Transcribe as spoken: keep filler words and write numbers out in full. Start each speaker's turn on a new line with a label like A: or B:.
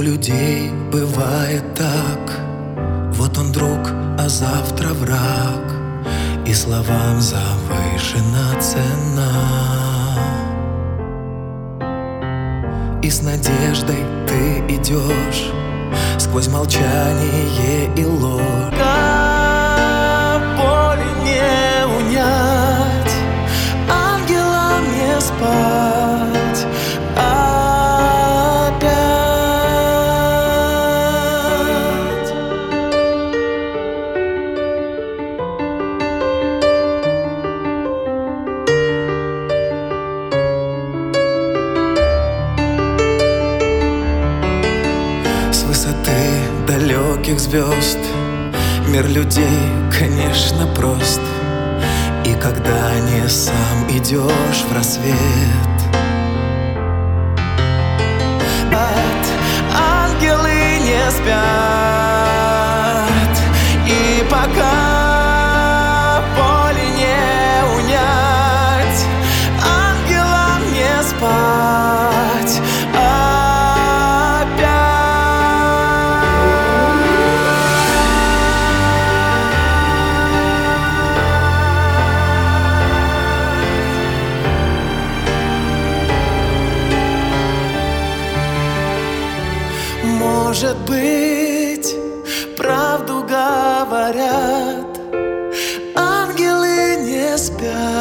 A: У людей бывает так: вот он друг, а завтра враг, и словам завышена цена. И с надеждой ты идешь сквозь молчание и ложь. Боли не унять, ангелам не спать опять. С высоты далеких звезд мир людей, конечно, прост. И когда не сам идешь в рассвет, ангелы не спят. И пока боли не унять, ангелам не спать опять. Может быть, правду говорят, ангелы не спят.